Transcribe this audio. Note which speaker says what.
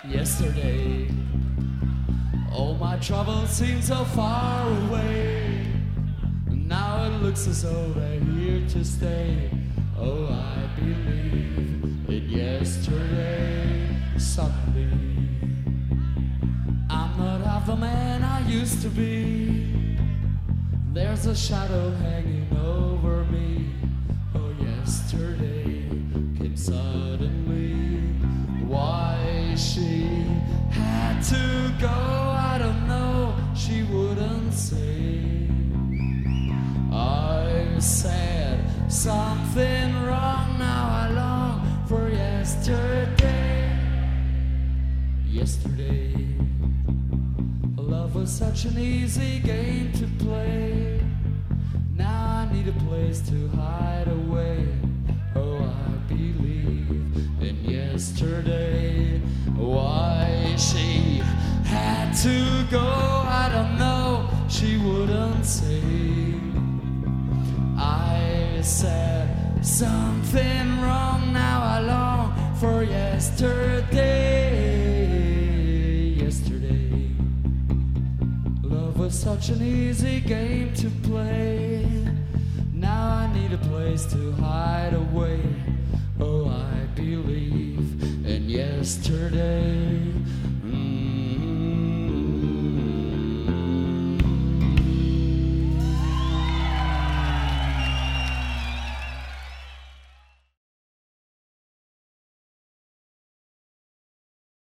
Speaker 1: Yesterday, all my troubles seem so far away. Now it looks as though they're here to stay. Oh, I believe in yesterday, Sunday. I'm not half the man I used to be. There's a shadow hanging over me. Oh, yesterday came suddenly. Why she had to go, I don't know, she wouldn't say. I said something wrong, now I long for yesterday. Yesterday, love was such an easy game to play. Now I need a place to hide away. Oh, I believe in yesterday. Why she had to go, I don't know, she wouldn't say. I said something wrong, now I long for yesterday. Yesterday, love was such an easy game to play. Now I need a place to hide away. Oh, I believe in yesterday.